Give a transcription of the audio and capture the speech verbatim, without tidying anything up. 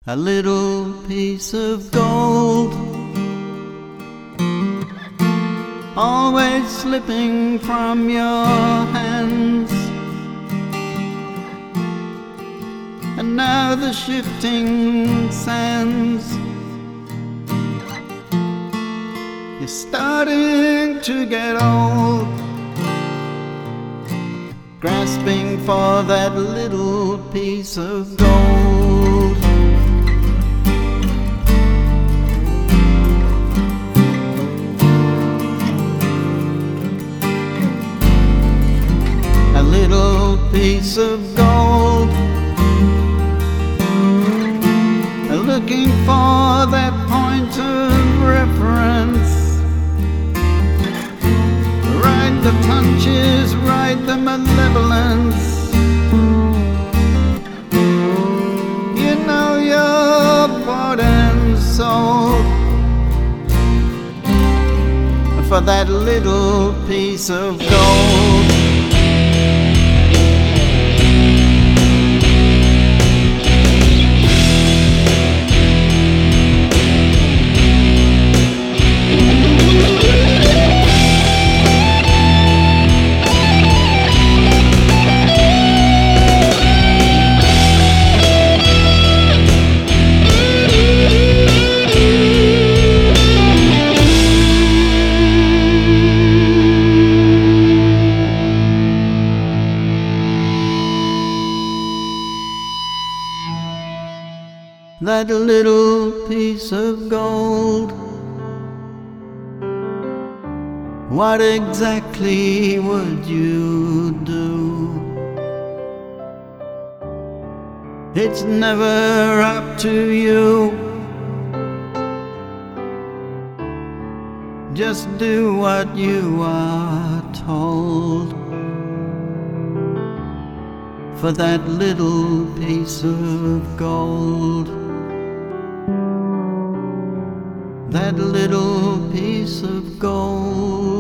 A little piece of gold, always slipping from your hands, and now the shifting sands. You're starting to get old, grasping for that little piece of gold. A little piece of gold, looking for that point of reference. Right the punches, right the malevolence. You know you're bought and sold for that little piece of gold. That little piece of gold, what exactly would you do? It's never up to you. Just do what you are told for that little piece of gold. That little piece of gold.